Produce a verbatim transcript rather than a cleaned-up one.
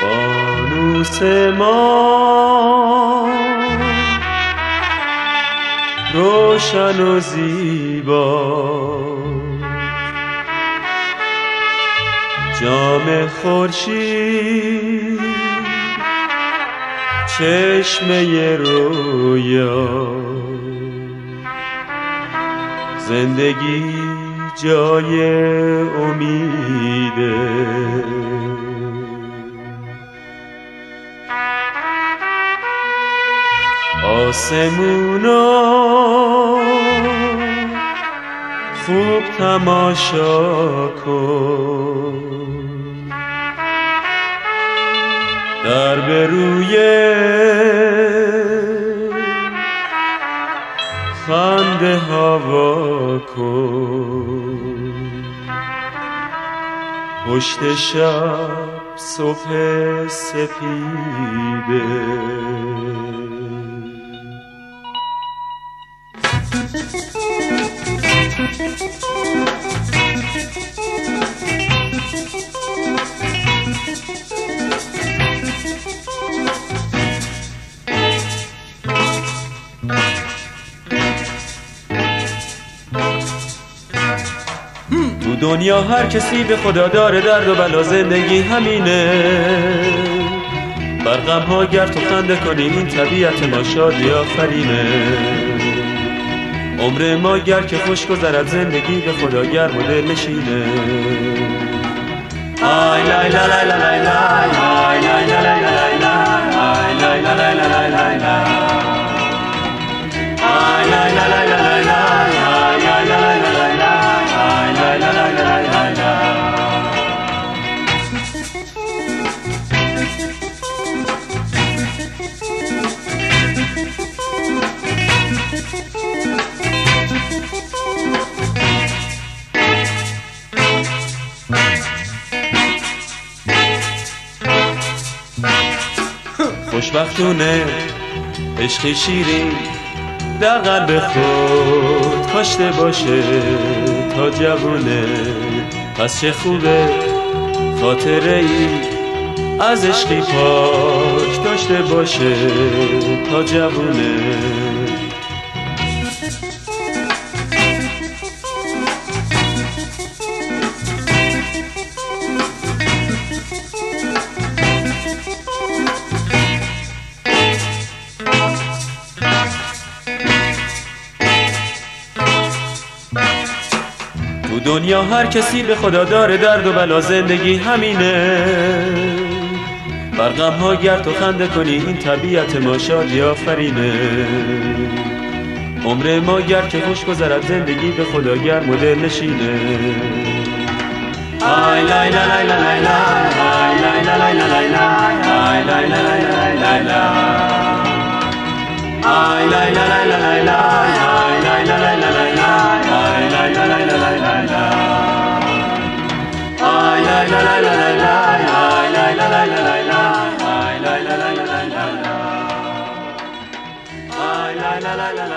فانوس ما روشن و زیبا، جام خورشید چشمه رویا، زندگی جای امیده. آسمونا خوب تماشا کن، در به روی خنده هوا کن، پشت شب صبح سپیده. تو دنیا هر کسی به خدا داره درد و بلا، زندگی همینه. بر غم ها گر تو خنده کنی این طبیعت ما، شادی آفرینه. عمر ما گر که خوش گذرد زندگی به خدا گرم و دل نشینه. آی لای لای لای لای لای آی لای لای لای لای آی لای لای لای لای لای آی لای لای لای لای آی لای لای لای لای آی لای لای لای لای خوشبختونه عشقی شیرین در قلب خود کاشته باشه تا جوونه. پس چه خوبه خاطره ای از عشقی پاک داشته باشه تا جوونه. تو دنیا هر کسی به خدا داره درد و بلا، زندگی همینه. بر غم ها گر تو خنده کنی این طبیعت ما، شادی آفرینه. عمر ما گر که خوش گذرد زندگی به خدا گرم و دل نشینه. آی لای لای لای لای لای آی لای لای لای لای آی لای لای لای لای لای آی لای لای لای لای لای آی لای لای لای لای آی لای لای لای لای آی لای لای لای لای آی لای لای لای لای آی لای لای لای لای آی لای لای لای لای